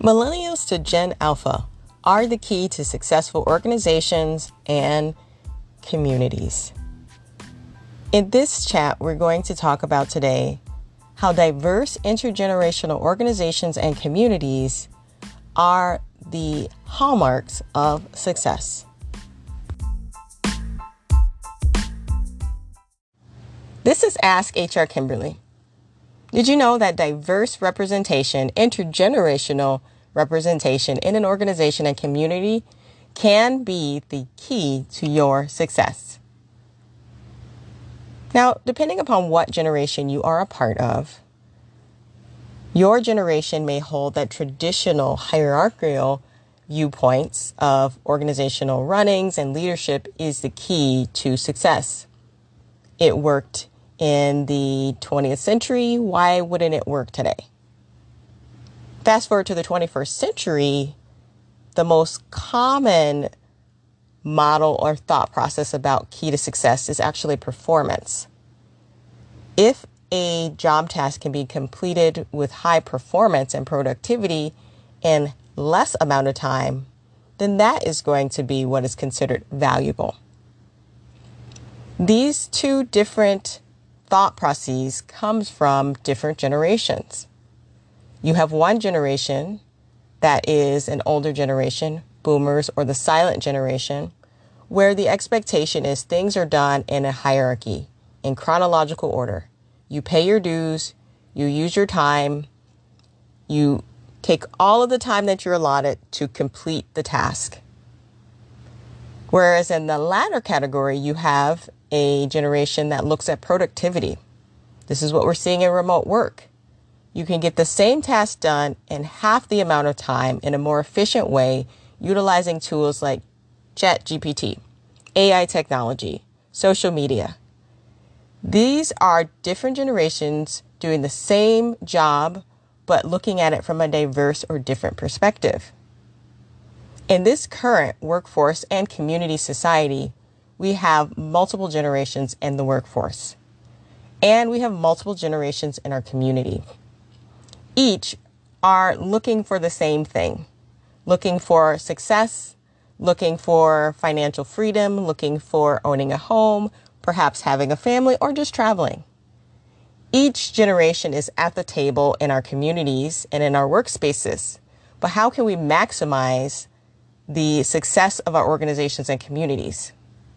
Millennials to Gen Alpha are the key to successful organizations and communities. In this chat, we're going to talk about today how diverse intergenerational organizations and communities are the hallmarks of success. This is Ask HR Kimberly. Did you know that diverse representation, intergenerational representation in an organization and community can be the key to your success? Now, depending upon what generation you are a part of, your generation may hold that traditional hierarchical viewpoints of organizational runnings and leadership is the key to success. It worked in the 20th century. Why wouldn't it work today? Fast forward to the 21st century, the most common model or thought process about key to success is actually performance. If a job task can be completed with high performance and productivity in less amount of time, then that is going to be what is considered valuable. These two different thought processes comes from different generations. You have one generation that is an older generation, boomers or the silent generation, where the expectation is things are done in a hierarchy, in chronological order. You pay your dues, you use your time, you take all of the time that you're allotted to complete the task. Whereas in the latter category, you have a generation that looks at productivity. This is what we're seeing in remote work. You can get the same task done in half the amount of time in a more efficient way, utilizing tools like ChatGPT, AI technology, social media. These are different generations doing the same job, but looking at it from a diverse or different perspective. In this current workforce and community society, we have multiple generations in the workforce, and we have multiple generations in our community. Each are looking for the same thing, looking for success, looking for financial freedom, looking for owning a home, perhaps having a family, or just traveling. Each generation is at the table in our communities and in our workspaces, but how can we maximize the success of our organizations and communities?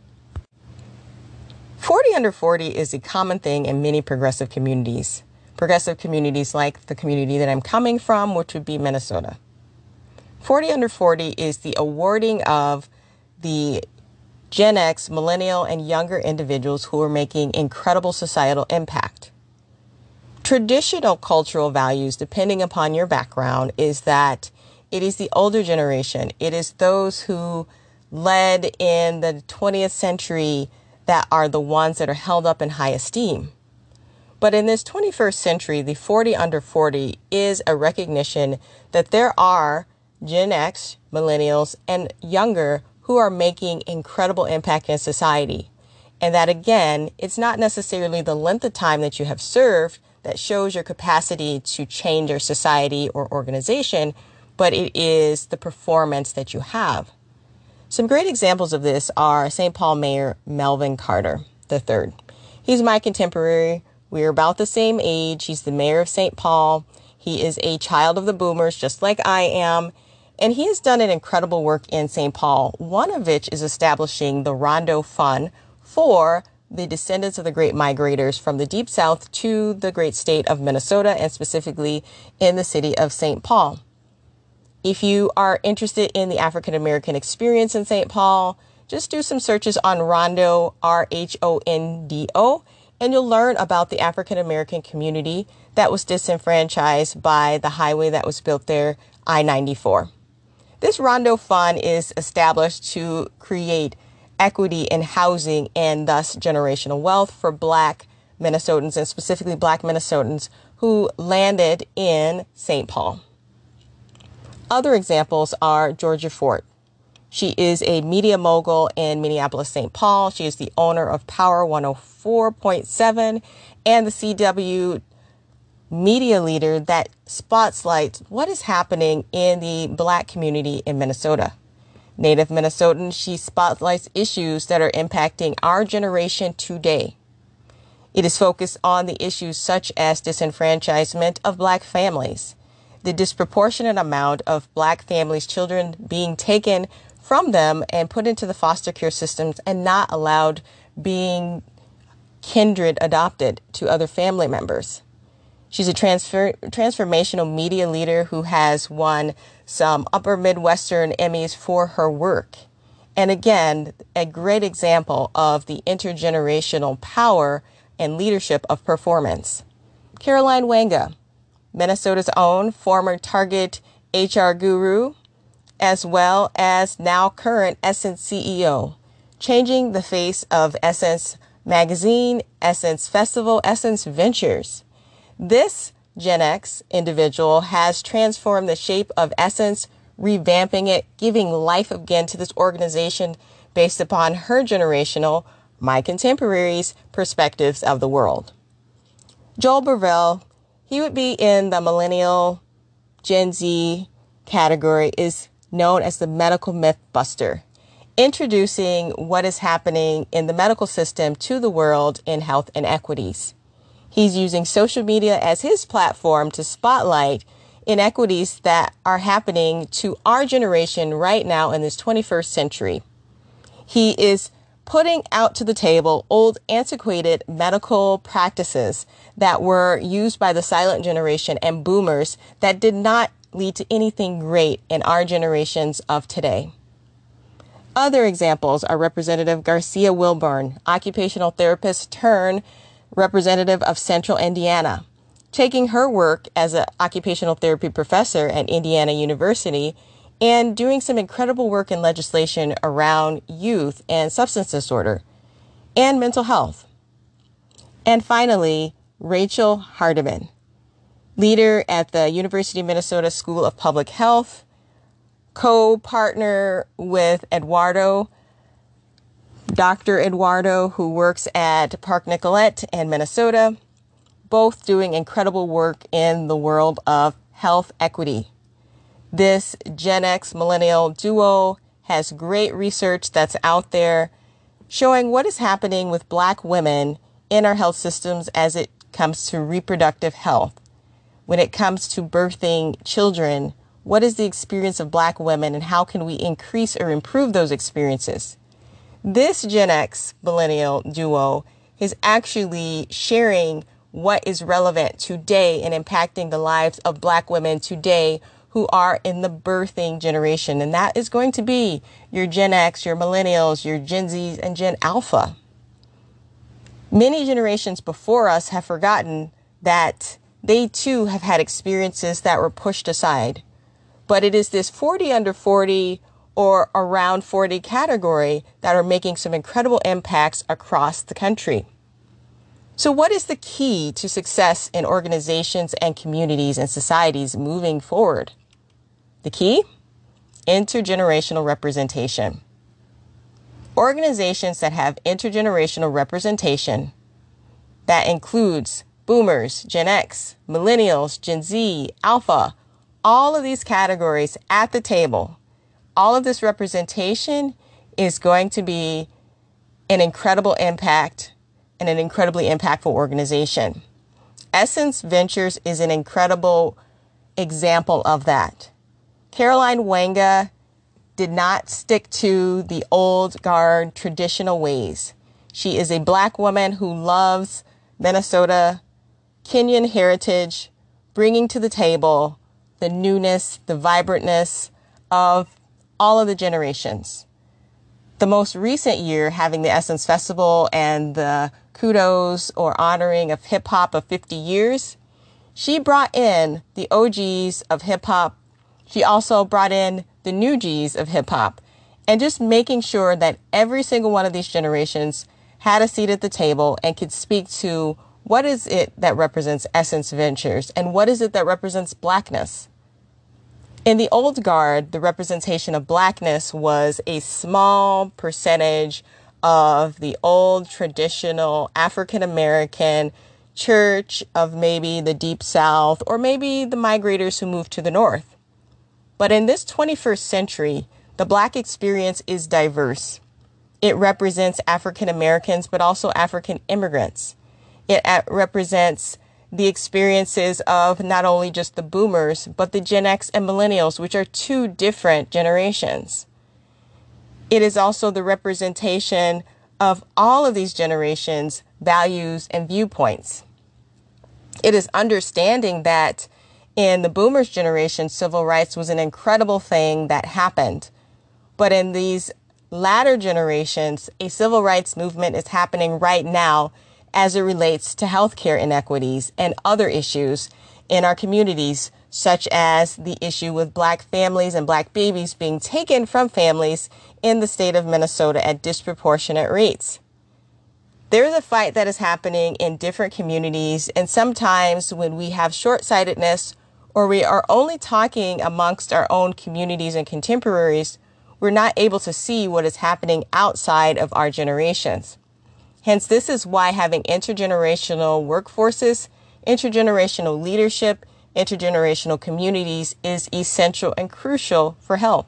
40 under 40 is a common thing in many progressive communities. Progressive communities like the community that I'm coming from, which would be Minnesota. 40 under 40 is the awarding of the Gen X, millennial, and younger individuals who are making incredible societal impact. Traditional cultural values, depending upon your background, is that it is the older generation. It is those who led in the 20th century that are the ones that are held up in high esteem. But in this 21st century, the 40 under 40 is a recognition that there are Gen X, millennials, and younger who are making incredible impact in society. And that, again, it's not necessarily the length of time that you have served that shows your capacity to change your society or organization, but it is the performance that you have. Some great examples of this are St. Paul Mayor Melvin Carter III. He's my contemporary. We're about the same age. He's the mayor of St. Paul. He is a child of the boomers, just like I am. And he has done an incredible work in St. Paul, one of which is establishing the Rondo Fund for the descendants of the great migrators from the Deep South to the great state of Minnesota, and specifically in the city of St. Paul. If you are interested in the African American experience in St. Paul, just do some searches on Rondo, RHONDO, and you'll learn about the African American community that was disenfranchised by the highway that was built there, I-94. This Rondo Fund is established to create equity in housing and thus generational wealth for Black Minnesotans, and specifically Black Minnesotans who landed in St. Paul. Other examples are Georgia Fort. She is a media mogul in Minneapolis, St. Paul. She is the owner of Power 104.7 and the CW media leader that spotlights what is happening in the Black community in Minnesota. Native Minnesotan, she spotlights issues that are impacting our generation today. It is focused on the issues such as disenfranchisement of Black families, the disproportionate amount of Black families' children being taken from them and put into the foster care systems and not allowed being kindred adopted to other family members. She's a transformational media leader who has won some Upper Midwestern Emmys for her work. And again, a great example of the intergenerational power and leadership of performance. Caroline Wanga, Minnesota's own former Target HR guru, as well as now current Essence CEO, changing the face of Essence Magazine, Essence Festival, Essence Ventures. This Gen X individual has transformed the shape of Essence, revamping it, giving life again to this organization based upon her generational, my contemporaries' perspectives of the world. Joel Burvell, he would be in the millennial Gen Z category, is known as the medical myth buster, introducing what is happening in the medical system to the world in health inequities. He's using social media as his platform to spotlight inequities that are happening to our generation right now in this 21st century. He is putting out to the table old, antiquated medical practices that were used by the silent generation and boomers that did not lead to anything great in our generations of today. Other examples are Representative Garcia Wilburn, occupational therapist turned representative of Central Indiana, taking her work as an occupational therapy professor at Indiana University and doing some incredible work in legislation around youth and substance disorder and mental health. And finally, Rachel Hardiman, leader at the University of Minnesota School of Public Health, co-partner with Dr. Eduardo, who works at Park Nicollet in Minnesota, both doing incredible work in the world of health equity. This Gen X millennial duo has great research that's out there showing what is happening with Black women in our health systems as it comes to reproductive health. When it comes to birthing children, what is the experience of Black women and how can we increase or improve those experiences? This Gen X millennial duo is actually sharing what is relevant today and impacting the lives of Black women today who are in the birthing generation. And that is going to be your Gen X, your millennials, your Gen Zs, and Gen Alpha. Many generations before us have forgotten that they too have had experiences that were pushed aside. But it is this 40 under 40 or around 40 category that are making some incredible impacts across the country. So what is the key to success in organizations and communities and societies moving forward? The key? Intergenerational representation. Organizations that have intergenerational representation, that includes boomers, Gen X, millennials, Gen Z, Alpha, all of these categories at the table, all of this representation is going to be an incredible impact and an incredibly impactful organization. Essence Ventures is an incredible example of that. Caroline Wanga did not stick to the old guard traditional ways. She is a Black woman who loves Minnesota, Kenyan heritage, bringing to the table the newness, the vibrantness of all of the generations. The most recent year having the Essence Festival and the kudos or honoring of hip hop of 50 years, she brought in the OGs of hip hop. She also brought in the new Gs of hip hop and just making sure that every single one of these generations had a seat at the table and could speak to what is it that represents Essence Ventures and what is it that represents Blackness. In the old guard, the representation of Blackness was a small percentage of the old traditional African American church of maybe the Deep South or maybe the migrators who moved to the North. But in this 21st century, the Black experience is diverse. It represents African Americans, but also African immigrants. It represents the experiences of not only just the boomers, but the Gen X and millennials, which are two different generations. It is also the representation of all of these generations' values and viewpoints. It is understanding that in the boomers' generation, civil rights was an incredible thing that happened. But in these latter generations, a civil rights movement is happening right now as it relates to healthcare inequities and other issues in our communities, such as the issue with Black families and Black babies being taken from families in the state of Minnesota at disproportionate rates. There is a fight that is happening in different communities, and sometimes when we have short-sightedness or we are only talking amongst our own communities and contemporaries, we're not able to see what is happening outside of our generations. Hence, this is why having intergenerational workforces, intergenerational leadership, intergenerational communities is essential and crucial for health.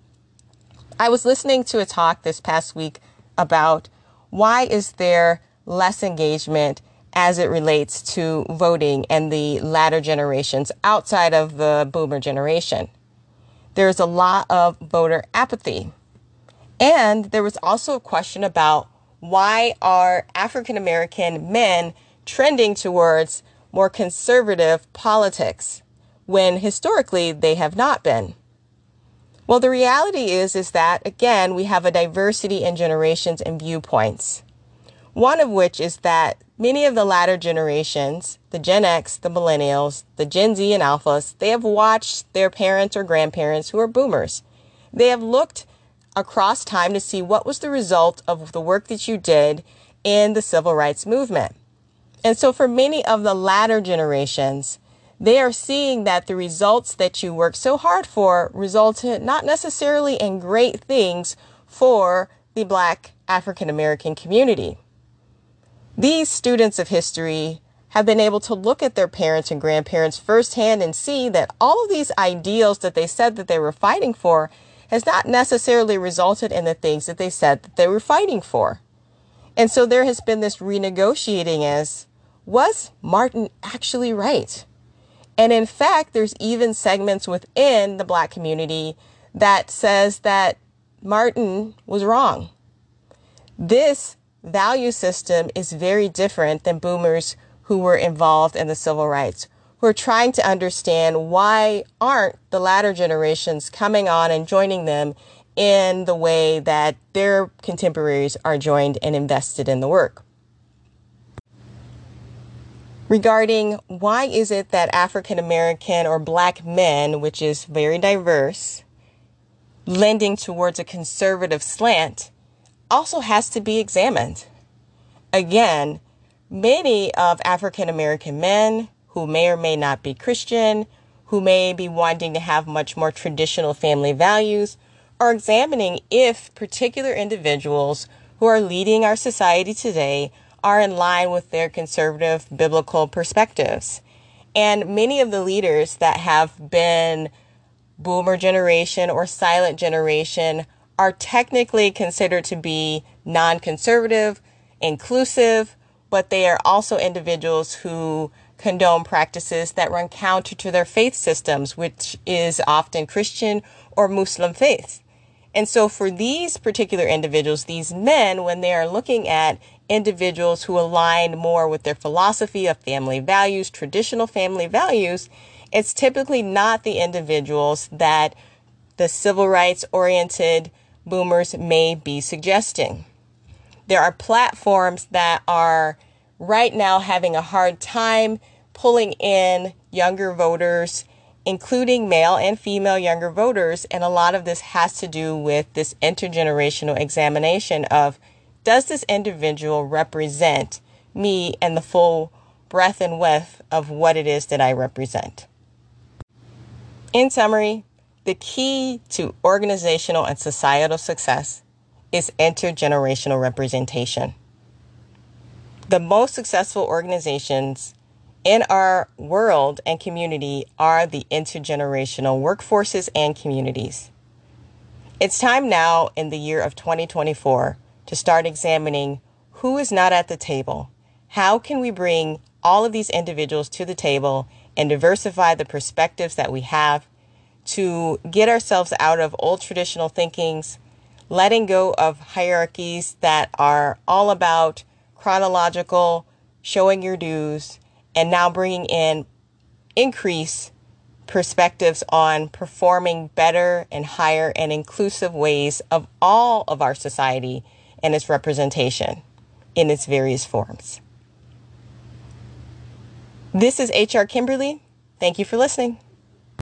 I was listening to a talk this past week about why is there less engagement as it relates to voting and the latter generations outside of the boomer generation. There's a lot of voter apathy. And there was also a question about why are African American men trending towards more conservative politics when historically they have not been. Well, the reality is that, again, we have a diversity in generations and viewpoints. One of which is that many of the latter generations, the Gen X, the millennials, the Gen Z and alphas, they have watched their parents or grandparents who are boomers. They have looked across time to see what was the result of the work that you did in the civil rights movement. And so for many of the latter generations, they are seeing that the results that you worked so hard for resulted not necessarily in great things for the Black African American community. These students of history have been able to look at their parents and grandparents firsthand and see that all of these ideals that they said that they were fighting for has not necessarily resulted in the things that they said that they were fighting for. And so there has been this renegotiating as, was Martin actually right? And in fact, there's even segments within the Black community that says that Martin was wrong. This value system is very different than boomers who were involved in the civil rights, who are trying to understand why aren't the latter generations coming on and joining them in the way that their contemporaries are joined and invested in the work. Regarding why is it that African American or Black men, which is very diverse, lending towards a conservative slant, also has to be examined. Again, many of African American men who may or may not be Christian, who may be wanting to have much more traditional family values, are examining if particular individuals who are leading our society today are in line with their conservative biblical perspectives. And many of the leaders that have been boomer generation or silent generation are technically considered to be non-conservative, inclusive, but they are also individuals who condone practices that run counter to their faith systems, which is often Christian or Muslim faith. And so for these particular individuals, these men, when they are looking at individuals who align more with their philosophy of family values, traditional family values, it's typically not the individuals that the civil rights oriented boomers may be suggesting. There are platforms that are right now having a hard time pulling in younger voters, including male and female younger voters. And a lot of this has to do with this intergenerational examination of, does this individual represent me and the full breadth and width of what it is that I represent? In summary, the key to organizational and societal success is intergenerational representation. The most successful organizations in our world and community are the intergenerational workforces and communities. It's time now in the year of 2024 to start examining who is not at the table. How can we bring all of these individuals to the table and diversify the perspectives that we have to get ourselves out of old traditional thinkings, letting go of hierarchies that are all about chronological, showing your dues, and now bringing in increase perspectives on performing better and higher and inclusive ways of all of our society and its representation in its various forms. This is HR Kimberly. Thank you for listening.